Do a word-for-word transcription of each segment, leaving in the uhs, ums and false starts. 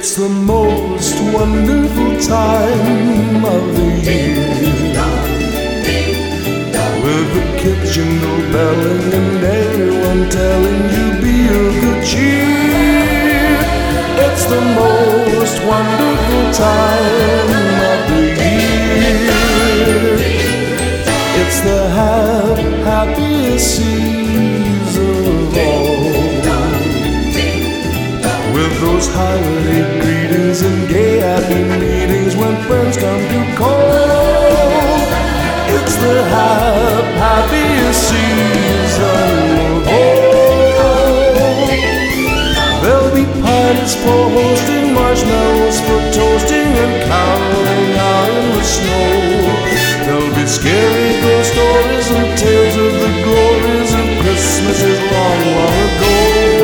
It's the most wonderful time of the year, with the kids jingle belling and everyone telling you be of good cheer. It's the most wonderful time of the year. It's the hap- happiest season of all, with those holiday greetings and gay happy meetings when friends come to call. It's the hap- happiest season of all. There'll be parties for hosting, marshmallows for toasting, and caroling out in the snow. There'll be scary ghost stories and tales of the glories of Christmases long, long ago.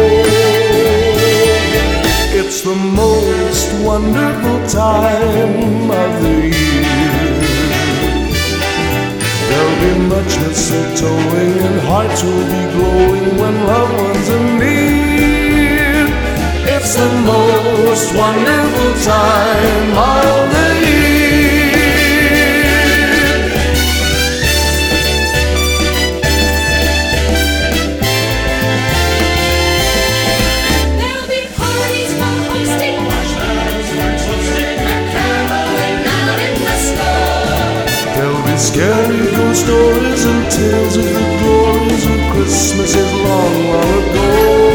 It's the most wonderful time of the year. There'll be much mistletoeing and hearts will be glowing when loved ones are near. It's the most wonderful time of the year. There'll be parties for hosting, marshmallows for toasting, and caroling out in the snow. There'll be scary ghost stories and tales of the glories of Christmases long, long ago.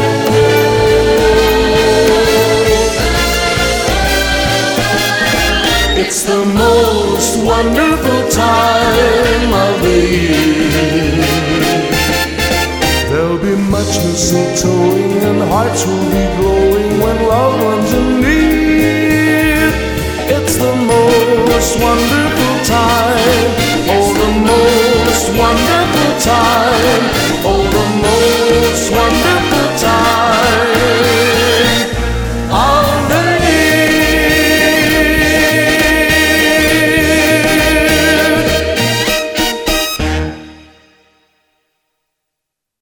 It's the most wonderful time of the year. There'll be much mistletoeing and hearts will be glowing when loved ones are near. It's the most wonderful